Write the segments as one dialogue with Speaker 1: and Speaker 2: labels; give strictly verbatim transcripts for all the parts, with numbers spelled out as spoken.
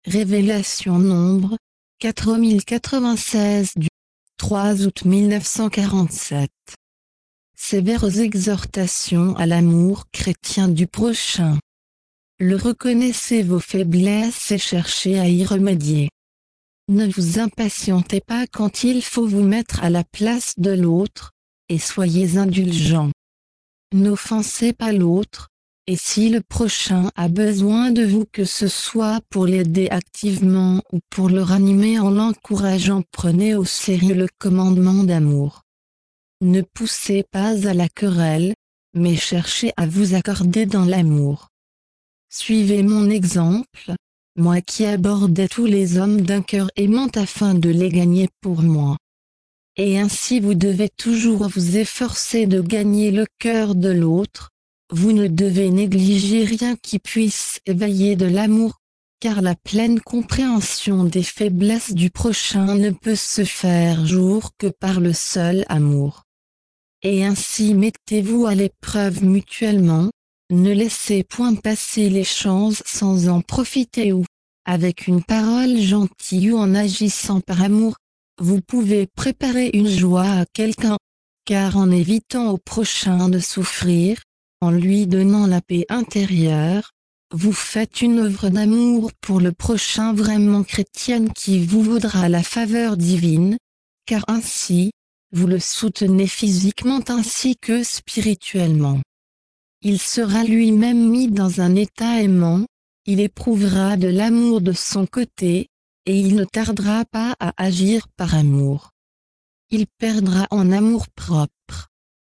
Speaker 1: Révélation Nombre, quatre mille quatre-vingt-seize du trois août mille neuf cent quarante-sept. Sévères exhortations à l'amour chrétien du prochain. Le reconnaissez vos faiblesses et cherchez à y remédier. Ne vous impatientez pas quand il faut vous mettre à la place de l'autre, et soyez indulgents. N'offensez pas l'autre, et si le prochain a besoin de vous, que ce soit pour l'aider activement ou pour le ranimer en l'encourageant, prenez au sérieux le commandement d'amour. Ne poussez pas à la querelle, mais cherchez à vous accorder dans l'amour. Suivez mon exemple, moi qui abordais tous les hommes d'un cœur aimant afin de les gagner pour moi. Et ainsi vous devez toujours vous efforcer de gagner le cœur de l'autre. Vous ne devez négliger rien qui puisse éveiller de l'amour, car la pleine compréhension des faiblesses du prochain ne peut se faire jour que par le seul amour. Et ainsi mettez-vous à l'épreuve mutuellement, ne laissez point passer les chances sans en profiter, ou, avec une parole gentille ou en agissant par amour, vous pouvez préparer une joie à quelqu'un, car en évitant au prochain de souffrir, en lui donnant la paix intérieure, vous faites une œuvre d'amour pour le prochain vraiment chrétienne qui vous vaudra la faveur divine, car ainsi, vous le soutenez physiquement ainsi que spirituellement. Il sera lui-même mis dans un état aimant, il éprouvera de l'amour de son côté, et il ne tardera pas à agir par amour. Il perdra en amour-propre.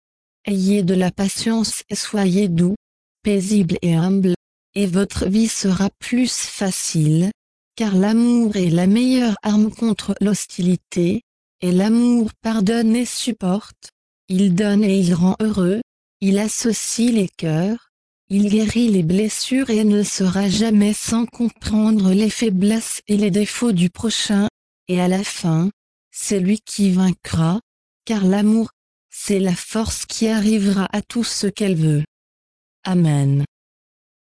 Speaker 1: Ayez de la patience et soyez doux, paisible et humble, et votre vie sera plus facile, car l'amour est la meilleure arme contre l'hostilité, et l'amour pardonne et supporte, il donne et il rend heureux, il associe les cœurs, il guérit les blessures et ne sera jamais sans comprendre les faiblesses et les défauts du prochain, et à la fin, c'est lui qui vaincra, car l'amour, c'est la force qui arrivera à tout ce qu'elle veut. Amen.